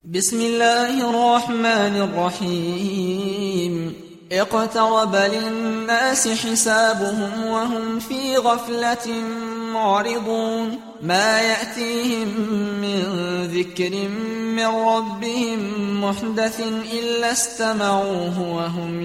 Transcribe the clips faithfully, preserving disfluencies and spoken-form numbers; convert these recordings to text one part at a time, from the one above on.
بسم الله الرحمن الرحيم اقترب للناس حسابهم وهم في غفلة معرضون ما يأتيهم من ذكر من ربهم محدث إلا استمعوه وهم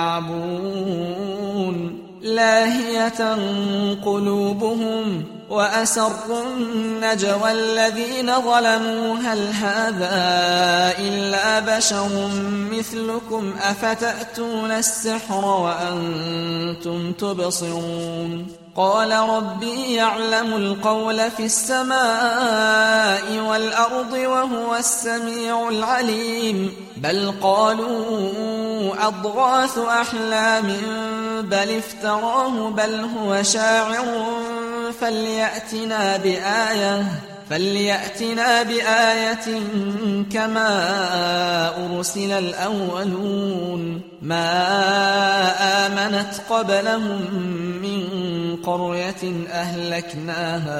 يلعبون لاهية قلوبهم وأسروا النجوى الذين ظلموا هل هذا إلا بشر مثلكم أفتأتون السحر وأنتم تبصرون قال ربي يعلم القول في السماء والأرض وهو السميع العليم بل قالوا أضغاث أحلام بل افتراه بل هو شاعر فليأتنا بآية فليأتنا بآية كما أرسل الأولون ما آمنت قبلهم من قرية أهلكناها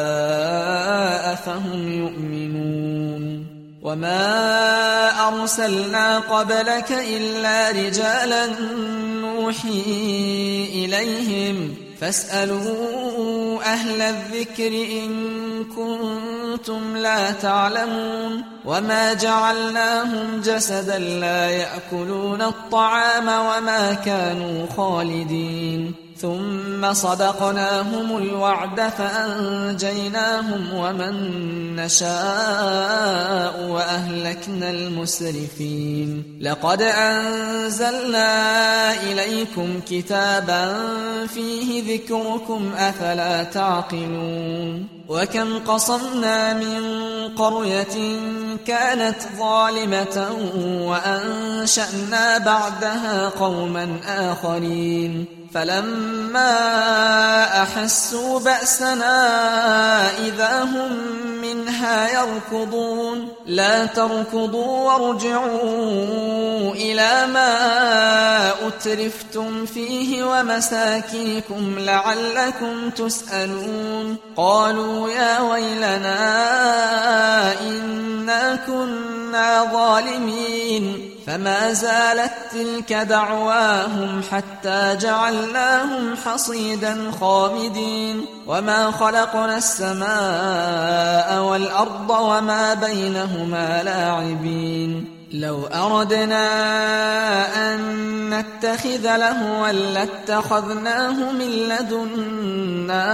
أفهم يؤمنون وما أرسلنا قبلك إلا رجالا نوحي إليهم فاسألوا أهل الذكر إن كنتم لا تعلمون وما جعلناهم جسدا لا يأكلون الطعام وما كانوا خالدين ثم صدقناهم الوعد فأنجيناهم ومن نشاء وأهلكنا المسرفين لقد أنزلنا إليكم كتابا فيه ذكركم أفلا تعقلون وكم قصمنا من قرية كانت ظالمة وأنشأنا بعدها قوما آخرين فلما أحسوا بأسنا إذا هم منها يركضون لا تركضوا وارجعوا إلى ما أترفتم فيه ومساكنكم لعلكم تسألون قالوا يا ويلنا إنا كنا ظالمين فما زالت تلك دعواهم حتى جعلناهم حصيدا خامدين وما خلقنا السماء والأرض وما بينهما لاعبين لو أردنا أن نتخذ لهوا لاتخذناه من لدنا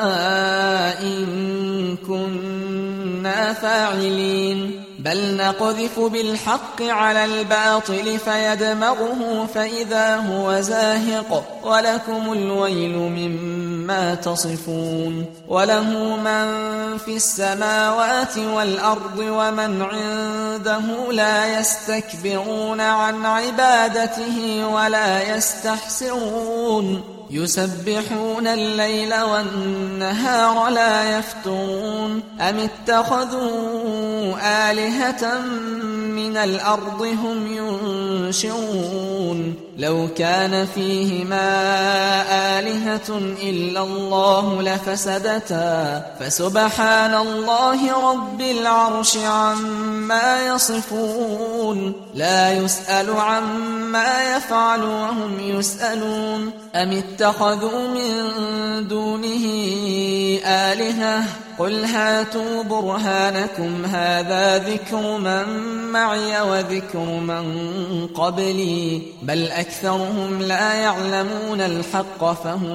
إن كنا فاعلين بل نقذف بالحق على الباطل فيدمغه فإذا هو زاهق ولكم الويل مما تصفون وله من في السماوات والأرض ومن عنده لا يستكبرون عن عبادته ولا يستحسرون يسبحون الليل والنهار لا يفترون أم اتخذوا آلهة من الأرض هم ينشرون لو كان فيهما آلهة إلا الله لفسدتا فسبحان الله رب العرش عما يصفون لا يسأل عما يفعل وهم يسألون أم اتخذوا من دونه آلهة قل هاتوا برهانكم هذا ذكر من معي وذكر من قبلي بل أكثرهم لا يعلمون الحق فهم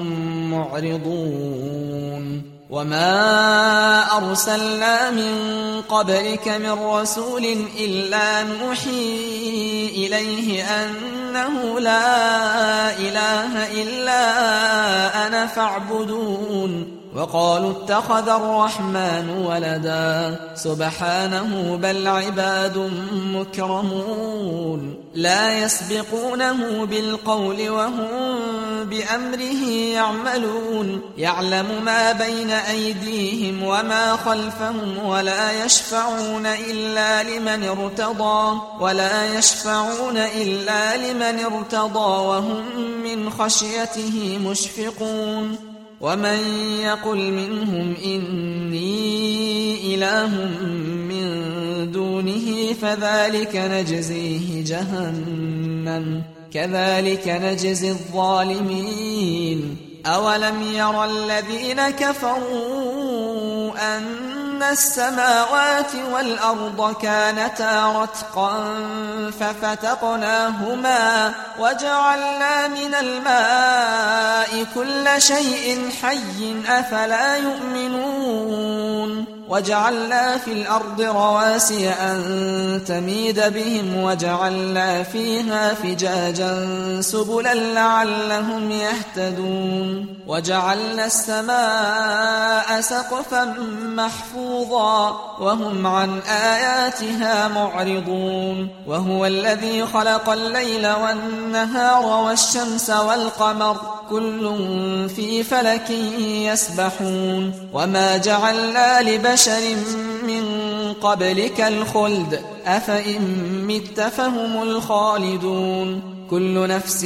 معرضون وما أرسلنا من قبلك من رسول إلا نوحي إليه أنه لا إله إلا أنا فاعبدون وقالوا اتخذ الرحمن ولدا سبحانه بل عباد مكرمون لا يسبقونه بالقول وهم بأمره يعملون يعلم ما بين أيديهم وما خلفهم ولا يشفعون إلا لمن ارتضى ولا يشفعون إلا لمن ارتضى وهم من خشيته مشفقون ومن يقل منهم إني إله من دونه فذلك نجزيه جهنم كذلك نجزي الظالمين. أولم يرى الذين كفروا أن السماوات والأرض كانتا رتقا ففتقناهما وجعلنا من الماء كل شيء حي أفلا يؤمنون. وجعلنا في الأرض رواسي أن تميد بهم وجعلنا فيها فجاجا سبلا لعلهم يهتدون. وجعلنا السماء سقفا محفوظا وهم عن آياتها معرضون. وهو الذي خلق الليل والنهار والشمس والقمر كل في فلك يسبحون. وما جعلنا لبشر من قبلك الخلد أفإن مت فهم الخالدون. كل نفس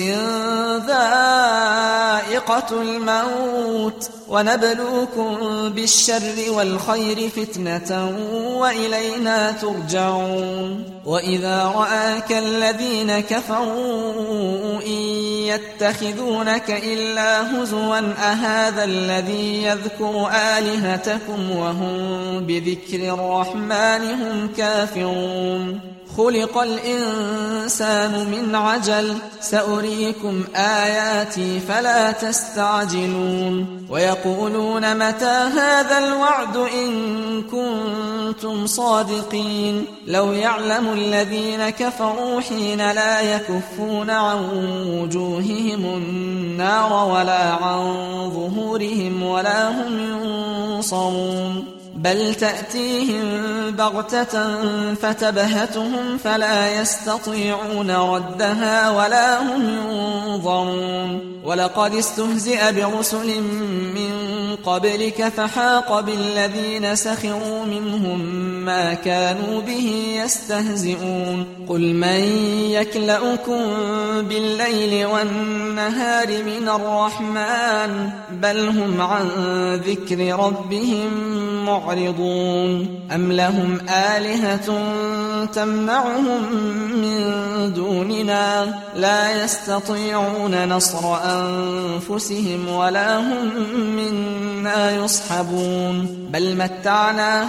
ذائقة الموت ونبلوكم بالشر والخير فتنة وإلينا ترجعون. وإذا رآك الذين كفروا إن يتخذونك إلا هزوا أهذا الذي يذكر آلهتكم وهم بذكر الرحمن هم كافرون. خلق الإنسان من عجل سأريكم آياتي فلا تستعجلون. ويقولون متى هذا الوعد إن كنتم صادقين. لو يعلم الذين كفروا حين لا يكفون عن وجوههم النار ولا عن ظهورهم ولا هم ينصرون. بل تأتيهم بغتة فتبهتهم فلا يستطيعون ردها ولا هم ينظرون. ولقد استهزئ برسل من قبلك فحاق بالذين سخروا منهم ما كانوا به يستهزئون. قل من يكلؤكم بالليل والنهار من الرحمن بل هم عن ذكر ربهم معرضون. أم لهم آلهة تمنعهم من دوننا لا يستطيعون نصر أنفسهم ولا هم منا يصحبون. بل متعنا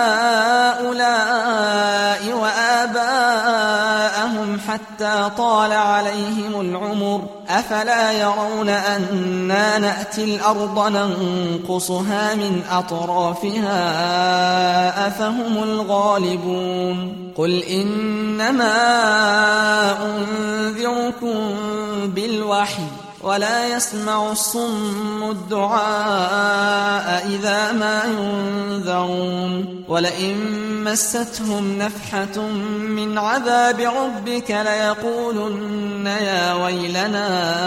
هؤلاء وآباءهم حتى طال عليهم العمر أفلا يرون أنا نأتي الأرض ننقصها من أطرافها أفهم الغالبون. قل إنما أنذركم بالوحي ولا يسمع الصم الدعاء إذا ما ينذرون. ولئن مستهم نفحة من عذاب ربك ليقولن يا ويلنا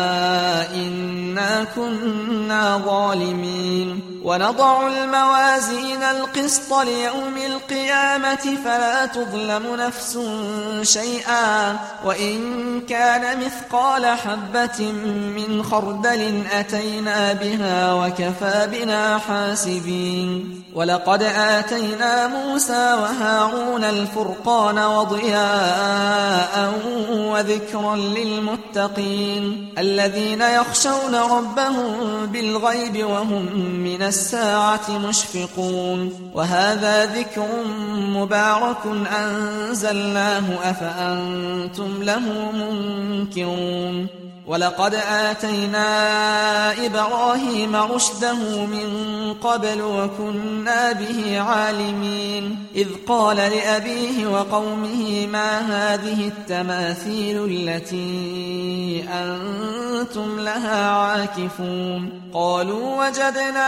إنا كنا ظالمين. ونضع الموازين القسط ليوم القيامة فلا تظلم نفس شيئا وإن كان مثقال حبة من خردل أتينا بها وكفى بنا حاسبين. ولقد آتينا موسى وهارون الفرقان وضياء وذكرا للمتقين الذين يخشون ربهم بالغيب وهم من الساعة مشفقون. وهذا ذكر مبارك أنزلناه أفأنتم له منكرون. ولقد آتينا إبراهيم رشده من قبل وكنا به عالمين. إذ قال لأبيه وقومه ما هذه التماثيل التي أنتم لها عاكفون. قالوا وجدنا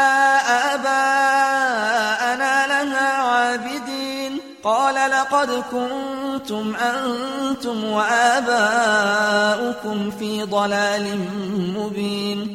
آباءنا لها عابدين. قال لقد كنتم أنتم وآباؤكم في ضلال مبين.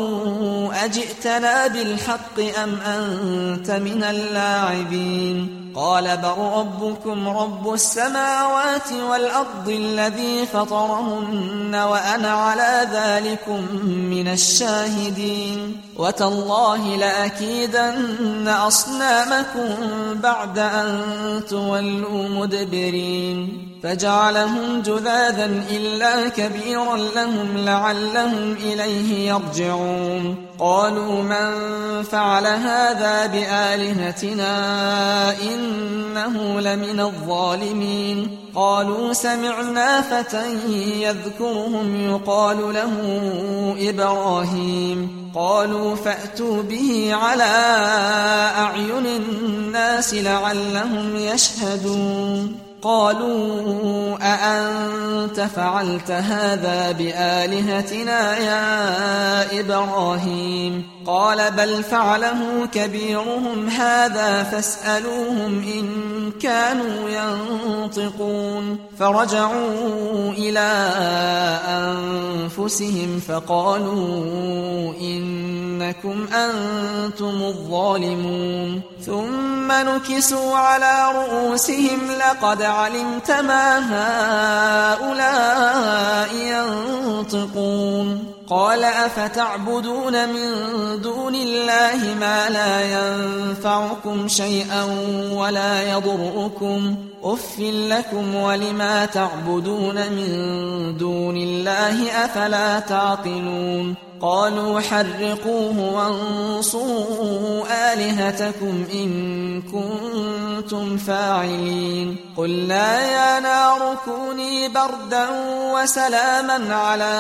قالوا أجئتنا بالحق أم أنت من اللاعبين. قال بل ربكم رب السماوات والأرض الذي فطرهن وأنا على ذلكم من الشاهدين وتالله لأكيدن أصنامكم بعد أن تولوا مدبرين فجعلهم جذاذا إلا كبيرا لهم لعلهم إليه يرجعون قالوا من فعل هذا بآلهتنا إنه لمن الظالمين قالوا سمعنا فتى يذكرهم يقال له إبراهيم قالوا فأتوا به على أعين الناس لعلهم يشهدون قالوا أأنت فعلت هذا بآلهتنا يا إبراهيم قال بل فعله كبيرهم هذا فاسألوهم إن كانوا ينطقون فرجعوا إلى أنفسهم فقالوا إنكم أنتم الظالمون ثم نكسوا على رؤوسهم لقد علمت ما هؤلاء ينطقون قال أفتعبدون من دون الله ما لا ينفعكم شيئا ولا يضركم أف لكم ولما تعبدون من دون الله أفلا تعقلون قالوا حرقوه وانصروا آلهتكم إن كنتم فاعلين قلنا يا نار كوني بردا وسلاما على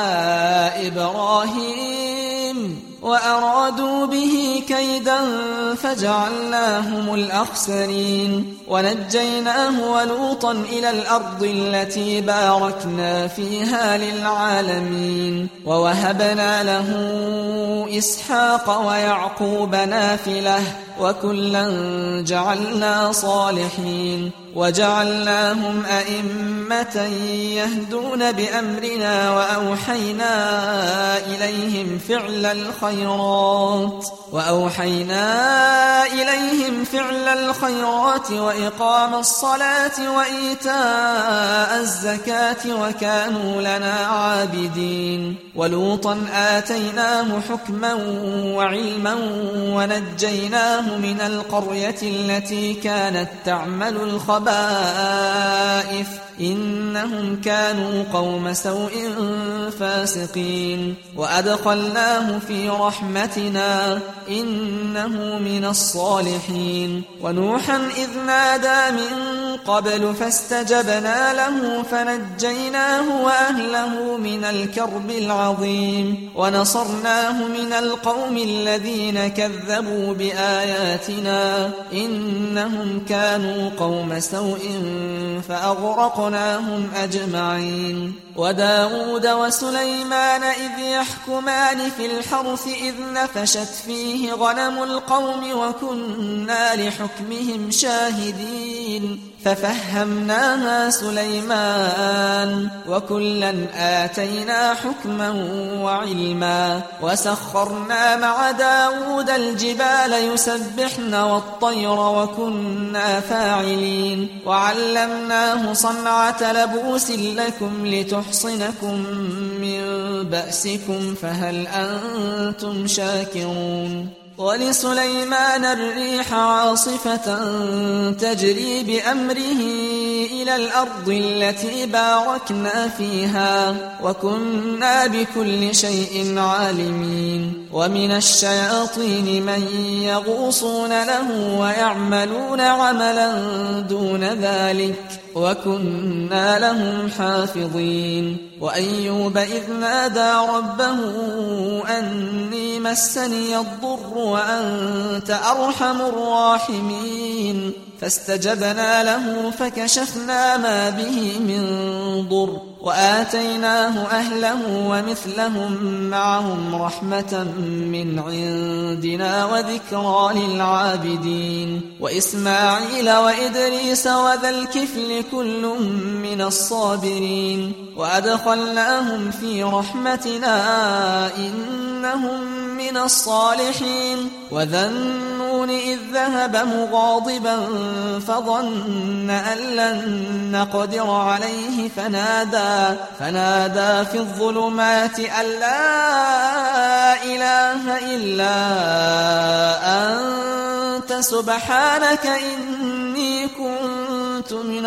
إبراهيم وأرادوا به كيدا فجعلناهم الأخسرين ونجيناه ولوطا إلى الأرض التي باركنا فيها للعالمين ووهبنا له إسحاق ويعقوب نافلة وكلا جعلنا صالحين وجعلناهم أئمة يهدون بأمرنا وأوحينا إليهم فعل الخيرات وأوحينا إليهم فعل الخيرات وإقام الصلاة وإيتاء الزكاة وكانوا لنا عابدين ولوطا آتيناه حكما وعلما ونجيناه من القرية التي كانت تعمل الخبائث إنهم كانوا قوم سوء فاسقين وأدخلناه في رحمتنا إنه من الصالحين ونوحا إذ نادى من قبل فاستجبنا له فنجيناه وأهله من الكرب العظيم ونصرناه من القوم الذين كذبوا بآياتنا إنهم كانوا قوم سوء فأغرقناهم أجمعين وداود وسليمان إذ يحكمان في الحرث إذ نفشت فيه غنم القوم وكنا لحكمهم شاهدين ففهمناها سليمان وكلا آتينا حكما وعلما وسخرنا مع داود الجبال يسبحن والطير وكنا فاعلين وعلمناه صنعة لبوس لكم لتحصنكم من بأسكم فهل أنتم شاكرون ولسليمان الريح عاصفة تجري بأمره إلى الأرض التي باركنا فيها وكنا بكل شيء عالمين ومن الشياطين من يغوصون له ويعملون عملا دون ذلك وكنا لهم حافظين وأيوب إذ نادى ربه أني مسني الضر وأنت أرحم الراحمين فاستجبنا له فكشفنا ما به من ضر وآتيناه أهله ومثلهم معهم رحمة من عندنا وذكرى للعابدين وإسماعيل وإدريس وذا الكفل كل من الصابرين وأدخلناهم في رحمتنا إنهم من الصالحين وذا النون إذ ذهب مغاضبا فظن أن لن نقدر عليه فنادى, فنادى في الظلمات أن لا إله إلا أنت سبحانك إني كنت من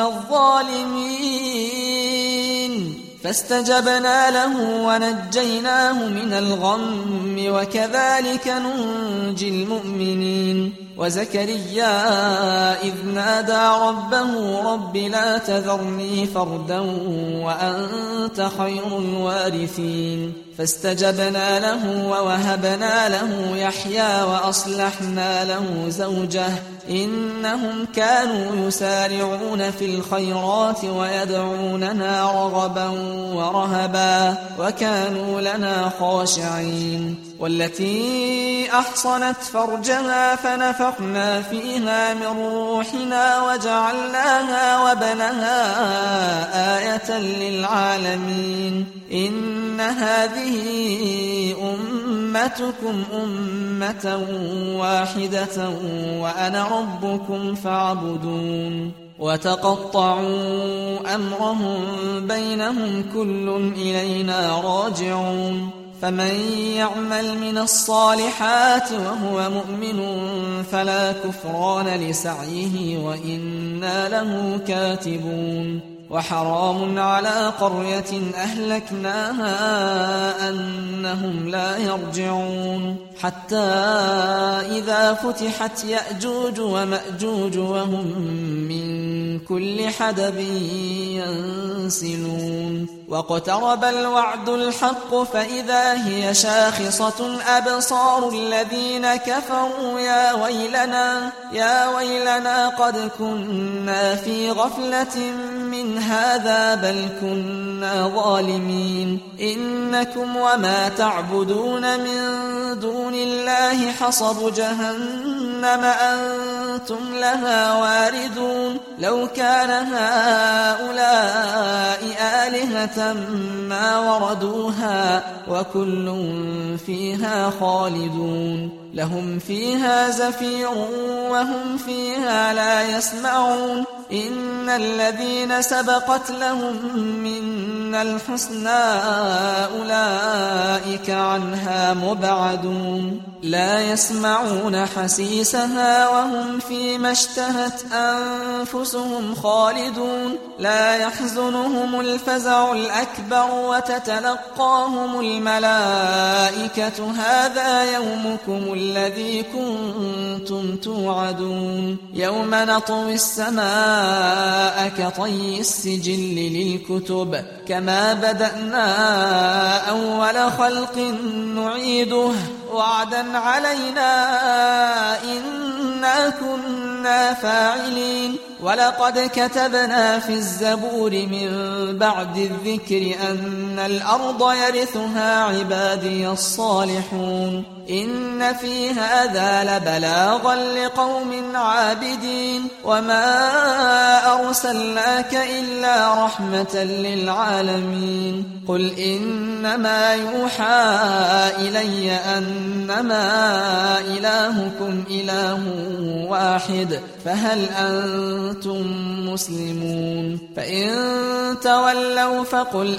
الظالمين. فاستجبنا له ونجيناه من الغم وكذلك ننجي المؤمنين. وزكريا إذ نادى ربه رب لا تذرني فردا وأنت خير الوارثين. فاستجبنا له ووهبنا له يحيى وأصلحنا له زوجه إنهم كانوا يسارعون في الخيرات ويدعوننا رغبا ورهبا وكانوا لنا خاشعين. والتي أحصنت فرجها فنفخنا فيها من روحنا وجعلناها وابنها آية للعالمين. إن هذه أمتكم أمة واحدة وأنا ربكم فاعبدون. وتقطعوا أمرهم بينهم كل إلينا راجعون. فمن يعمل من الصالحات وهو مؤمن فلا كفران لسعيه وإنا له كاتبون. وحرام على قرية أهلكناها أنهم لا يرجعون حتى إذا فتحت يأجوج ومأجوج وهم من كل حدب ينسلون. واقترب الوعد الحق فإذا هي شاخصة أبصار الذين كفروا يا ويلنا, يا ويلنا قد كنا في غفلة من هذا بل كنا ظالمين. إنكم وما تعبدون من دون الله حصب جهنم أنتم لها واردون. لو كان هؤلاء آلهة ما وردوها وكل فيها خالدون. لهم فيها زفير وهم فيها لا يسمعون. إن الذين سبقت لهم منا الحسنى أولئك عنها مبعدون. لا يسمعون حسيسها وهم فيما اشتهت أنفسهم خالدون. لا يحزنهم الفزع الأكبر وتتلقاهم الملائكة هذا يومكم الذي كنتم توعدون. يوم نطوي السماء كطي السجل للكتب كما بدأنا أول خلق نعيده وعدا علينا إنا كنا فاعلين. ولقد كتبنا في الزبور من بعد الذكر أن الأرض يرثها عبادي الصالحون. إن في هذا لبلاغا لقوم عابدين. وما أرسلناك إلا رحمة للعالمين. قل إنما يوحى إلي أنما إلهكم إله واحد فهل أنتم مسلمون؟ فإن تولوا فقل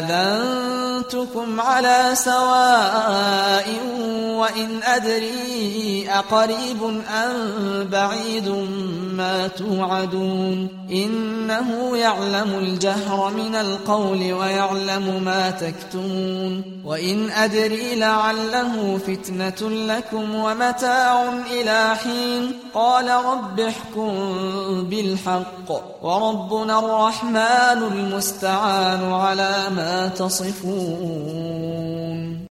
آذنتكم على سواء وإن أدري أقريب أم بعيد ما توعدون. إنه يعلم الجهر من القول ويعلم ما تكتمون. وإن أدري لعله فتنة لكم ومتاع إلى حين. قال رب احكم بالحق وربنا الرحمن المستعان على ما تصفون.